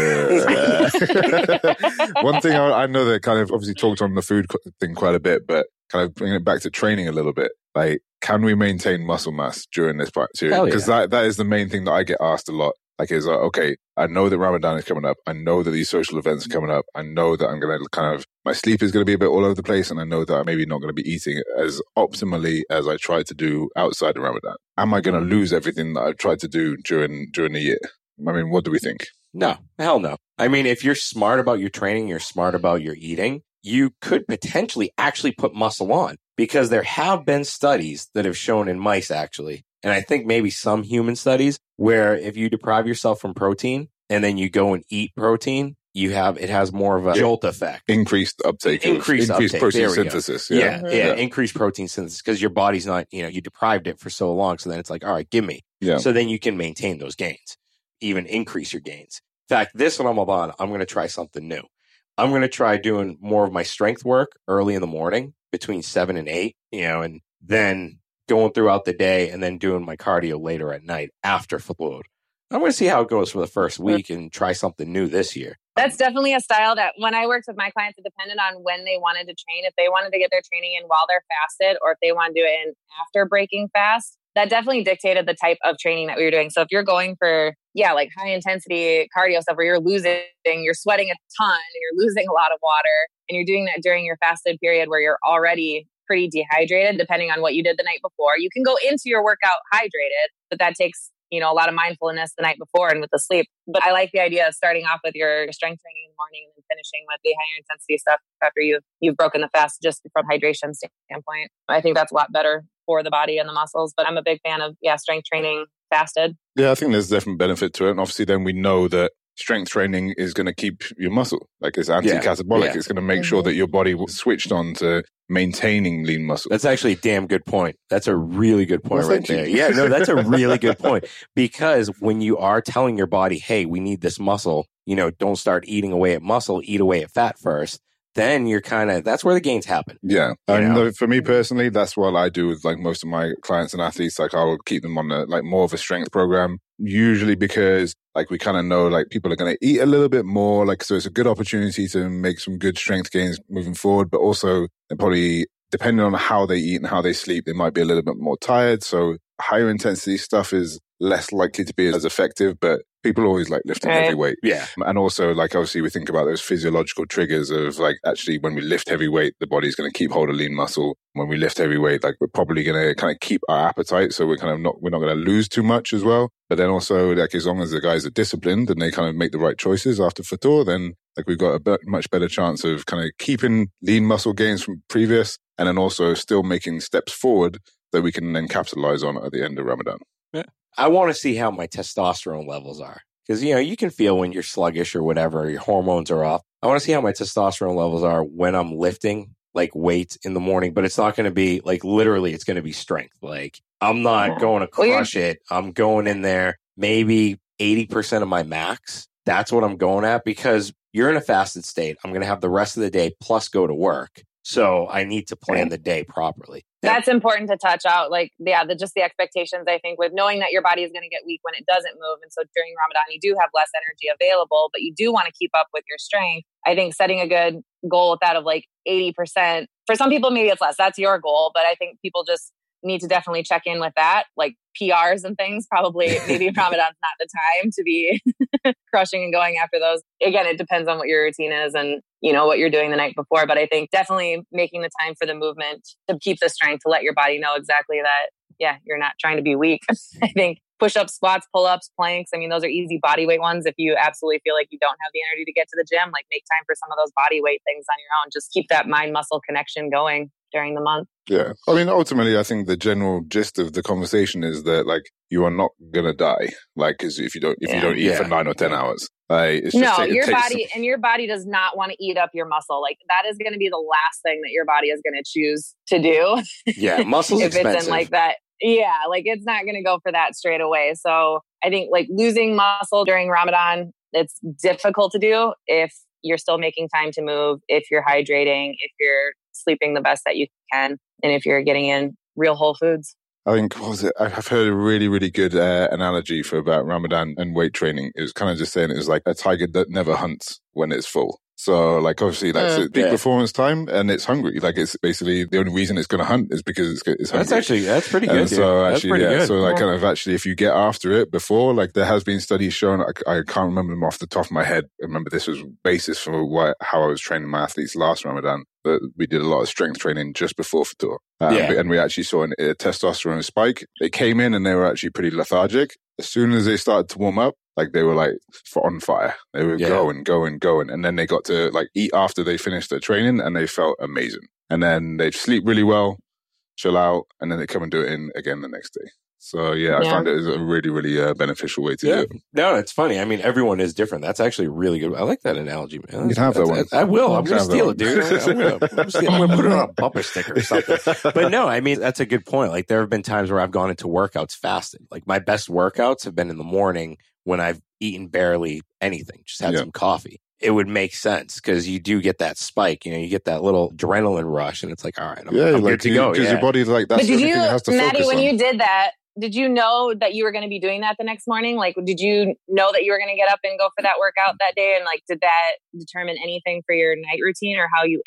go ahead. One thing I, I know that kind of obviously talked on the food thing quite a bit, but kind of bringing it back to training a little bit. Like, can we maintain muscle mass during this period? Because yeah. that that is the main thing that I get asked a lot. Like, is, uh, okay, I know that Ramadan is coming up. I know that these social events are coming up. I know that I'm going to kind of, my sleep is going to be a bit all over the place. And I know that I'm maybe not going to be eating as optimally as I try to do outside of Ramadan. Am I going to lose everything that I've tried to do during, during the year? I mean, what do we think? No, hell no. I mean, if you're smart about your training, you're smart about your eating, you could potentially actually put muscle on, because there have been studies that have shown in mice actually, and I think maybe some human studies, where if you deprive yourself from protein and then you go and eat protein, you have, it has more of a yeah. jolt effect. Increased uptake. Increased, increased uptake. protein synthesis. Yeah. Yeah. Yeah, yeah. yeah. Increased protein synthesis, because your body's not, you know, you deprived it for so long. So then it's like, all right, give me. Yeah. So then you can maintain those gains, even increase your gains. In fact, this Ramadan, I'm going to try something new. I'm going to try doing more of my strength work early in the morning between seven and eight, you know, and then going throughout the day and then doing my cardio later at night after Fatur. I'm going to see how it goes for the first week and try something new this year. That's definitely a style that when I worked with my clients, it depended on when they wanted to train. If they wanted to get their training in while they're fasted, or if they want to do it in after breaking fast, that definitely dictated the type of training that we were doing. So if you're going for, yeah, like high intensity cardio stuff where you're losing, you're sweating a ton and you're losing a lot of water, and you're doing that during your fasted period where you're already pretty dehydrated, depending on what you did the night before, you can go into your workout hydrated, but that takes, you know, a lot of mindfulness the night before and with the sleep. But I like the idea of starting off with your strength training in the morning and then finishing with the higher intensity stuff after you've, you've broken the fast, just from hydration standpoint. I think that's a lot better for the body and the muscles, but I'm a big fan of, yeah, strength training fasted. Yeah, I think there's definitely benefit to it. And obviously then we know that strength training is going to keep your muscle, like it's anti-catabolic. Yeah. Yeah. It's going to make mm-hmm. sure that your body will switched on to maintaining lean muscle. That's actually a damn good point. That's a really good point well, right there. You. Yeah, no, that's a really good point. Because when you are telling your body, hey, we need this muscle, you know, don't start eating away at muscle, eat away at fat first. Then you're kind of, that's where the gains happen. Yeah. I mean, for me personally, that's what I do with like most of my clients and athletes. Like I'll keep them on a, like more of a strength program, usually because like we kind of know like people are going to eat a little bit more. Like, so it's a good opportunity to make some good strength gains moving forward, but also they're probably depending on how they eat and how they sleep, they might be a little bit more tired. So higher intensity stuff is less likely to be as effective, but people always like lifting right. heavy weight. Yeah. And also, like, obviously, we think about those physiological triggers of, like, actually, when we lift heavy weight, the body's going to keep hold of lean muscle. When we lift heavy weight, like, we're probably going to kind of keep our appetite. So we're kind of not, we're not going to lose too much as well. But then also, like, as long as the guys are disciplined and they kind of make the right choices after Fatour, then, like, we've got a be- much better chance of kind of keeping lean muscle gains from previous and then also still making steps forward that we can then capitalize on at the end of Ramadan. Yeah. I want to see how my testosterone levels are. Because, you know, you can feel when you're sluggish or whatever, your hormones are off. I want to see how my testosterone levels are when I'm lifting, like, weights in the morning. But it's not going to be, like, literally, it's going to be strength. Like, I'm not yeah. going to crush well, it. I'm going in there maybe eighty percent of my max. That's what I'm going at because you're in a fasted state. I'm going to have the rest of the day plus go to work. So I need to plan right. the day properly. That's important to touch out. Like, yeah, the, just the expectations, I think, with knowing that your body is going to get weak when it doesn't move. And so during Ramadan, you do have less energy available, but you do want to keep up with your strength. I think setting a good goal with that of like eighty percent, for some people, maybe it's less. That's your goal. But I think people just need to definitely check in with that, like P Rs and things. Probably maybe Ramadan's not the time to be crushing and going after those. Again, it depends on what your routine is and, you know, what you're doing the night before. But I think definitely making the time for the movement to keep the strength, to let your body know exactly that, yeah, you're not trying to be weak. I think push-ups, squats, pull-ups, planks, I mean, those are easy body weight ones. If you absolutely feel like you don't have the energy to get to the gym, like make time for some of those body weight things on your own. Just keep that mind-muscle connection going during the month. Yeah. I mean, ultimately, I think the general gist of the conversation is that, like, you are not going to die. Like, cause if you don't, if yeah. you don't eat yeah. for nine or ten hours. Like, it's just no, take, your it body some... and your body does not want to eat up your muscle. Like, that is going to be the last thing that your body is going to choose to do. Yeah. Muscle's if expensive. It's in like that. Yeah. Like, it's not going to go for that straight away. So I think like losing muscle during Ramadan, it's difficult to do if you're still making time to move, if you're hydrating, if you're sleeping the best that you can, and if you're getting in real whole foods. I think, what was it? I've heard a really, really good uh, analogy for about Ramadan and weight training. It was kind of just saying it was like a tiger that never hunts when it's full. So, like, obviously, that's uh, peak yeah. performance time, and it's hungry. Like, it's basically the only reason it's going to hunt is because it's, it's hungry. That's actually that's pretty good. And so, yeah. actually, yeah. Good. So, like, kind of actually, if you get after it before, like, there has been studies shown. I, I can't remember them off the top of my head. I remember this was basis for what, how I was training my athletes last Ramadan. But we did a lot of strength training just before Fatour. Um, yeah. And we actually saw an, a testosterone spike. They came in and they were actually pretty lethargic. As soon as they started to warm up, like they were like on fire. They were yeah. going, going, going. And then they got to like eat after they finished their training and they felt amazing. And then they'd sleep really well, chill out, and then they come and do it in again the next day. So yeah, I yeah. found it was a really, really uh, beneficial way to yeah. do it. No, it's funny. I mean, everyone is different. That's actually really good. I like that analogy, man. You can have that one. I will. I'm going to steal it, dude. I'm going to put it on a bumper sticker or something. But no, I mean, that's a good point. Like there have been times where I've gone into workouts fasted. Like my best workouts have been in the morning when I've eaten barely anything, just had yeah. some coffee. It would make sense because you do get that spike, you know, you get that little adrenaline rush and it's like, all right, I'm, yeah, I'm like good to you, go. Because yeah. your body's like, that's but did the you, thing it has to Maddie, focus when on. you did that, did you know that you were going to be doing that the next morning? Like, did you know that you were going to get up and go for that workout that day? And like, did that determine anything for your night routine or how you ate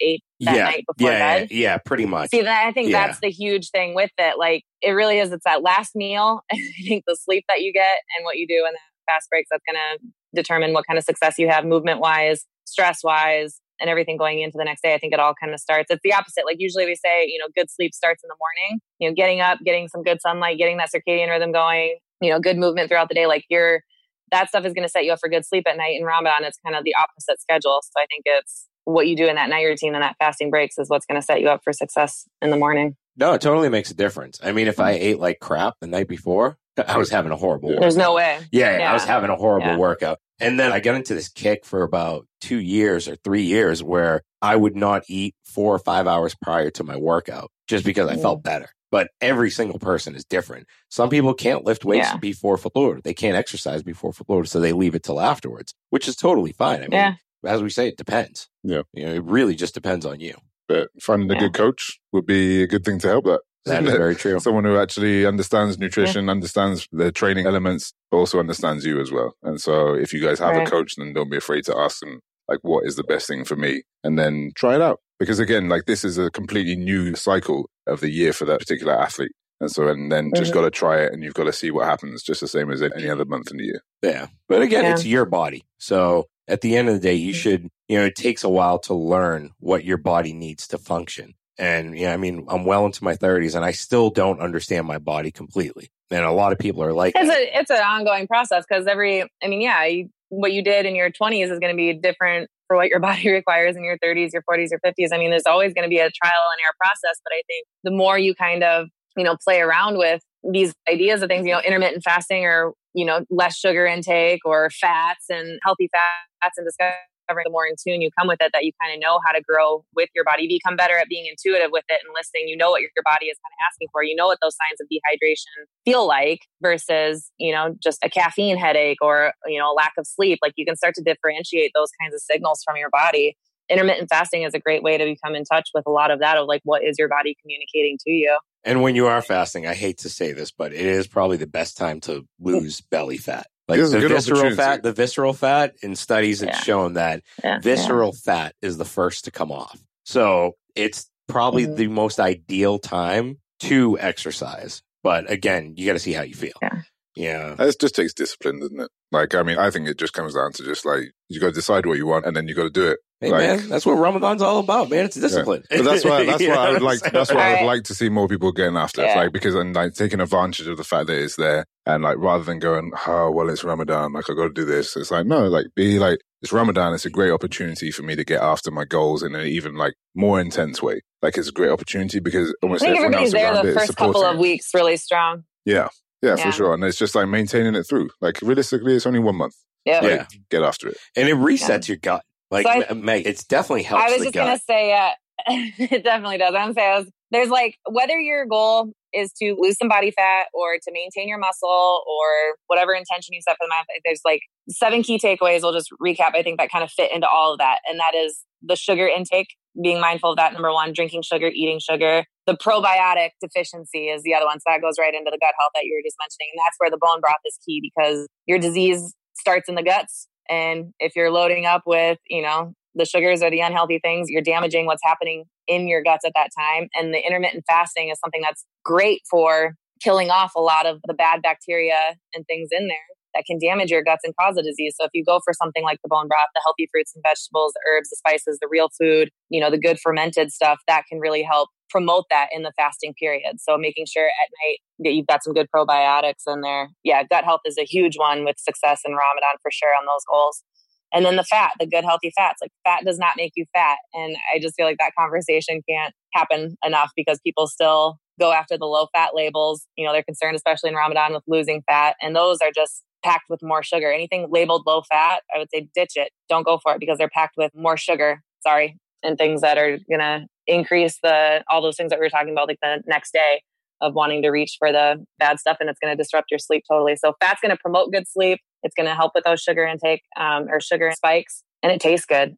that yeah. night before yeah, bed. Yeah, yeah, pretty much. See, then I think yeah. that's the huge thing with it. Like, it really is, it's that last meal. And I think the sleep that you get and what you do in that fast breaks, that's going to determine what kind of success you have movement wise, stress wise, and everything going into the next day. I think it all kind of starts. It's the opposite. Like, usually we say, you know, good sleep starts in the morning, you know, getting up, getting some good sunlight, getting that circadian rhythm going, you know, good movement throughout the day. Like, you're, that stuff is going to set you up for good sleep at night. In Ramadan, it's kind of the opposite schedule. So I think it's what you do in that night routine and that fasting breaks is what's going to set you up for success in the morning. No, it totally makes a difference. I mean, if I ate like crap the night before, I was having a horrible workout. There's no way. Yeah, yeah, I was having a horrible yeah. workout. And then I got into this kick for about two years or three years where I would not eat four or five hours prior to my workout just because I mm. felt better. But every single person is different. Some people can't lift weights yeah. before Fajr. They can't exercise before Fajr, so they leave it till afterwards, which is totally fine. I mean, yeah. as we say, it depends. Yeah. You know, it really just depends on you. But finding a yeah. good coach would be a good thing to help that. That is very true. Someone who actually understands nutrition, yeah. understands the training elements, but also understands you as well. And so if you guys have right. a coach, then don't be afraid to ask them, like, what is the best thing for me? And then try it out. Because again, like, this is a completely new cycle of the year for that particular athlete. And so, and then mm-hmm. just got to try it and you've got to see what happens, just the same as any other month in the year. Yeah. But again, yeah. it's your body. So at the end of the day, you should, you know, it takes a while to learn what your body needs to function. And yeah, I mean, I'm well into my thirties and I still don't understand my body completely. And a lot of people are like, it's a, it's an ongoing process because every, I mean, yeah, you, what you did in your twenties is going to be different for what your body requires in your thirties, your forties, your fifties. I mean, there's always going to be a trial and error process, but I think the more you kind of, you know, play around with these ideas of things, you know, intermittent fasting or, you know, less sugar intake or fats and healthy fats and discovering, the more in tune you come with it, that you kind of know how to grow with your body, you become better at being intuitive with it and listening. You know what your body is kind of asking for. You know what those signs of dehydration feel like versus, you know, just a caffeine headache or, you know, a lack of sleep. Like, you can start to differentiate those kinds of signals from your body. Intermittent fasting is a great way to become in touch with a lot of that, of like, what is your body communicating to you? And when you are fasting, I hate to say this, but it is probably the best time to lose belly fat. Like the visceral fat, the visceral fat in studies have yeah. shown that yeah. visceral yeah. fat is the first to come off. So it's probably mm-hmm. the most ideal time to exercise. But again, you got to see how you feel. Yeah. Yeah. It just takes discipline, doesn't it? Like, I mean, I think it just comes down to just like, you got to decide what you want and then you got to do it. Hey, like, man, that's what Ramadan's all about, man. It's discipline. Yeah. But that's why, that's why I would like, that's why I would like to see more people getting after it. Yeah. Like, because I'm like taking advantage of the fact that it's there. And like, rather than going, oh, well, it's Ramadan, like I got to do this. It's like, no, like be like, it's Ramadan. It's a great opportunity for me to get after my goals in an even like more intense way. Like, it's a great opportunity because almost I think everyone else everybody's there around the it is first couple supporting of weeks really strong. Yeah. Yeah, Yeah. for sure. And it's just like maintaining it through. Like, realistically, it's only one month. Yep. Like, Yeah. get after it. And it resets Yeah. your gut. Like, So I- M- Meg, it's definitely helps I was the just gut. going to say, yeah, it definitely does. I'm saying there's like, whether your goal is to lose some body fat or to maintain your muscle or whatever intention you set for the month, there's like seven key takeaways. We'll just recap. I think that kind of fit into all of that. And that is the sugar intake, being mindful of that. Number one, drinking sugar, eating sugar. The probiotic deficiency is the other one. So that goes right into the gut health that you were just mentioning. And that's where the bone broth is key because your disease starts in the guts. And if you're loading up with, you know, the sugars or the unhealthy things, you're damaging what's happening in your guts at that time. And the intermittent fasting is something that's great for killing off a lot of the bad bacteria and things in there that can damage your guts and cause a disease. So if you go for something like the bone broth, the healthy fruits and vegetables, the herbs, the spices, the real food, you know, the good fermented stuff, that can really help promote that in the fasting period. So making sure at night that you've got some good probiotics in there. Yeah, gut health is a huge one with success in Ramadan for sure on those goals. And then the fat, the good healthy fats, like fat does not make you fat. And I just feel like that conversation can't happen enough because people still go after the low fat labels. You know, they're concerned, especially in Ramadan, with losing fat. And those are just packed with more sugar. Anything labeled low fat, I would say ditch it. Don't go for it because they're packed with more sugar. Sorry. And things that are going to increase the, all those things that we were talking about, like the next day of wanting to reach for the bad stuff. And it's going to disrupt your sleep totally. So fat's going to promote good sleep. It's going to help with those sugar intake um, or sugar spikes. And it tastes good.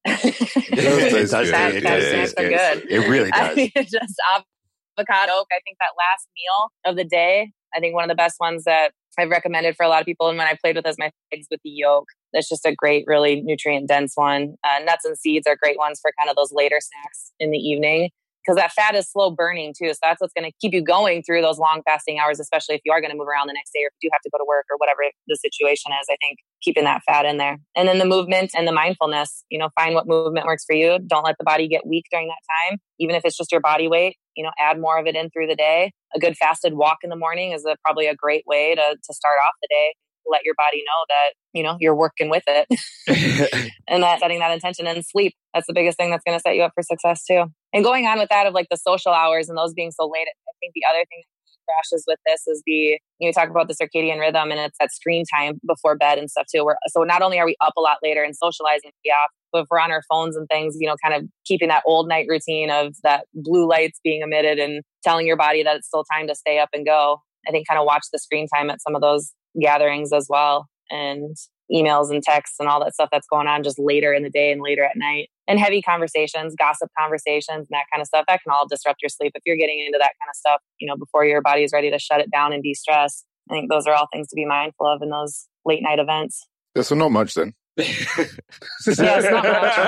It does taste good. It does taste good. It really does. I mean, it's just avocado. I think that last meal of the day, I think one of the best ones that I've recommended for a lot of people, and when I played with as my eggs with the yolk, It's just a great, really nutrient dense one. Uh, nuts and seeds are great ones for kind of those later snacks in the evening, because that fat is slow burning too. So that's what's going to keep you going through those long fasting hours, especially if you are going to move around the next day or if you have to go to work or whatever the situation is. I think keeping that fat in there. And then the movement and the mindfulness, you know, find what movement works for you. Don't let the body get weak during that time. Even if it's just your body weight, you know, add more of it in through the day. A good fasted walk in the morning is a, probably a great way to, to start off the day. Let your body know that, you know, you're working with it and that setting that intention. And sleep. That's the biggest thing that's going to set you up for success too. And going on with that of like the social hours and those being so late, I think the other thing that crashes with this is the, you know, talk about the circadian rhythm and it's that screen time before bed and stuff too. We're, so not only are we up a lot later and socializing, yeah, but if we're on our phones and things, you know, kind of keeping that old night routine of that blue lights being emitted and telling your body that it's still time to stay up and go. I think kind of watch the screen time at some of those gatherings as well, and emails and texts and all that stuff that's going on just later in the day and later at night, and heavy conversations, gossip conversations and that kind of stuff that can all disrupt your sleep if you're getting into that kind of stuff, you know, before your body is ready to shut it down and de-stress. I think those are all things to be mindful of in those late night events. Yeah, so not much then. Yeah, it's not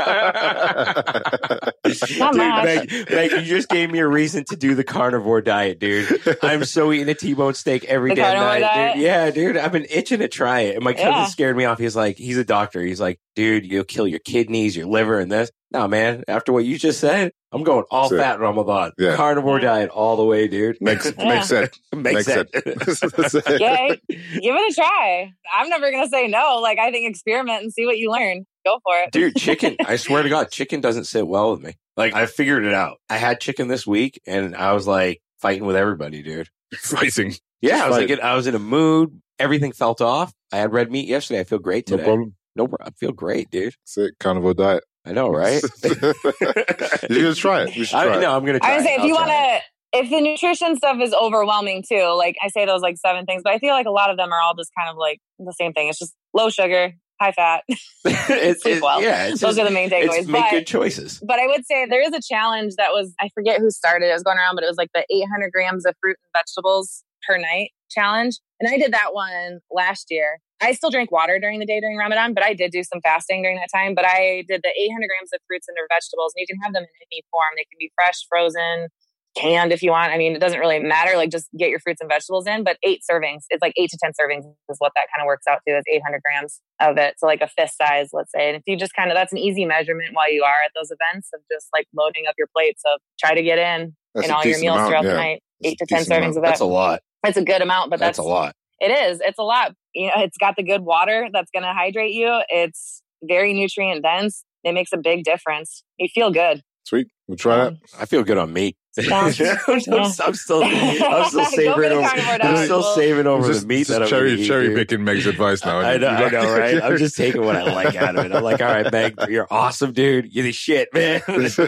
much. Not dude, much. Meg, Meg, you just gave me a reason to do the carnivore diet, dude. I'm so eating a T-bone steak every The damn carnivore night, diet? dude. Yeah, dude, I've been itching to try it. And my cousin Yeah. scared me off. He's like, he's a doctor. He's like, dude, you'll kill your kidneys, your liver, and this. No, man, after what you just said, I'm going all That's it. fat Ramadan. Yeah. Carnivore diet all the way, dude. Makes Yeah. makes sense. Makes sense. That's it. Yeah, give it a try. I'm never going to say no. Like, I think experiment and see what you learn. Go for it. Dude, chicken, I swear to God, chicken doesn't sit well with me. Like, I figured it out. I had chicken this week and I was like fighting with everybody, dude. Fighting. Yeah, I was Fight. like, I was in a mood. Everything felt off. I had red meat yesterday. I feel great No today. problem. No problem. I feel great, dude. That's it. Carnivore diet. I know, right? You're going to try it. You should try I, it. no, I'm going to try I would say it. if I'll you try want to, if the nutrition stuff is overwhelming too, like I say those like seven things, but I feel like a lot of them are all just kind of like the same thing. It's just low sugar, high fat. it. it's, Sleep it's, well. yeah, it's Those just, are the main it's takeaways. make But, good choices. but I would say there is a challenge that was, I forget who started it. It was going around, but it was like the eight hundred grams of fruit and vegetables per night challenge. And I did that one last year. I still drank water during the day during Ramadan, but I did do some fasting during that time. But I did the eight hundred grams of fruits and vegetables, and you can have them in any form. They can be fresh, frozen, canned if you want. I mean, it doesn't really matter. Like, just get your fruits and vegetables in. But eight servings, it's like eight to ten servings is what that kind of works out to, is eight hundred grams of it. So like a fist size, let's say. And if you just kind of, that's an easy measurement while you are at those events of just like loading up your plates of try to get in That's in a all your decent meals amount, throughout yeah. the night. That's Eight a to ten decent servings amount. of it. That's a lot. It's a good amount, but That's that's, a lot. It is. It's a lot. You know, it's got the good water that's going to hydrate you. It's very nutrient dense. It makes a big difference. You feel good. Sweet. We'll try that. I feel good on meat. Yeah. I'm, still, I'm still, I'm still Go for savoring the over. carnivore I'm diet. still Well, saving over just, the meat just that I'm cherry, gonna eat, cherry dude. picking Meg's advice now. I know, I You're know, like- right? I'm just taking what I like out of it. I'm like, all right, Meg, you're awesome, dude. You're the shit, man.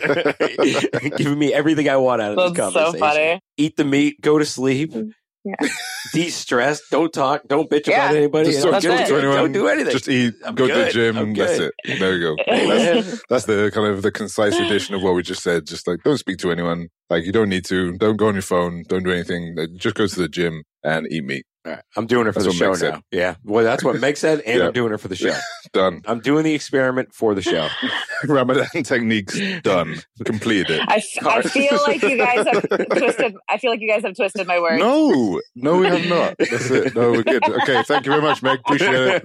Giving me everything I want out of this That's so conversation. funny. Eat the meat, go to sleep, Yeah. de-stress, don't talk, don't bitch Yeah. about anybody. Just you know? don't That's talk it. to anyone. Don't do anything. Just eat, I'm go to the good. gym, I'm and that's good. it. There you go. That's, that's the kind of the concise edition of what we just said. Just like, don't speak to anyone. Like, you don't need to. Don't go on your phone. Don't do anything. Like, just go to the gym and eat meat. All right. I'm doing it for That's the what show Meg now. said. Yeah. Well, that's what Meg said, and Yeah. I'm doing it for the show. Done. I'm doing the experiment for the show. Ramadan techniques done. Completed it. I, I feel like you guys have twisted. I feel like you guys have twisted my words. No, no, we have not. That's it. No, we're good. Okay, thank you very much, Meg. Appreciate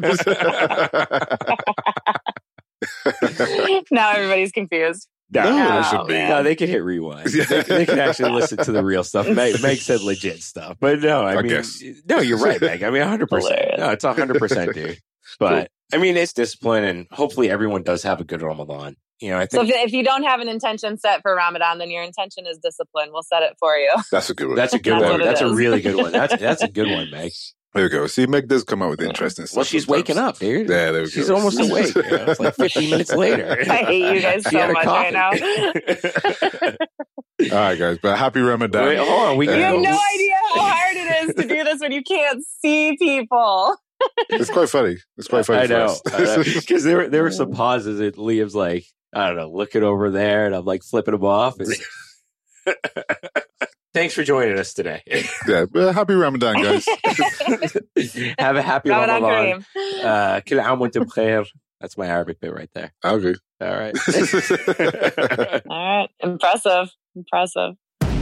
it. Now everybody's confused. No, No, No, it should be. man. No, they can hit rewind. They, they can actually listen to the real stuff. Meg, Meg said legit stuff, but no, I, I mean, guess. no, you're right, Meg. I mean, one hundred percent. Hilarious. No, it's one hundred percent, dude. But I mean, it's discipline, and hopefully, everyone does have a good Ramadan. You know, I So think if, if you don't have an intention set for Ramadan, then your intention is discipline. We'll set it for you. That's a good one. that's a good That's one. what it That's a is. really good one. That's that's a good one, Meg. There we go. See, Meg does come out with interesting stuff. Well, she's sometimes. waking up, dude. Yeah, there we She's go. almost awake. You know? It's like fifteen minutes later. I hate you guys She so had a much right now. coffee. All right, guys, but happy Ramadan. Wait, hold on. We Yeah. You have can no idea how hard it is to do this when you can't see people. It's quite funny. It's quite funny I for know. us. Because there, were- there were some pauses that Liam's like, I don't know, looking over there, and I'm like flipping him off. And Thanks for joining us today. Yeah, well, happy Ramadan, guys. Have a happy Ramadan Ramadan. Kareem. Uh, كل عام وانتم بخير. That's my Arabic bit right there. Okay. All right. All right. Impressive. Impressive.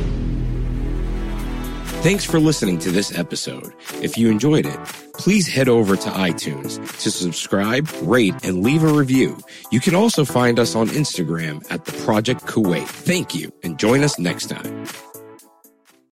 Thanks for listening to this episode. If you enjoyed it, please head over to iTunes to subscribe, rate, and leave a review. You can also find us on Instagram at The Project Kuwait. Thank you, and join us next time.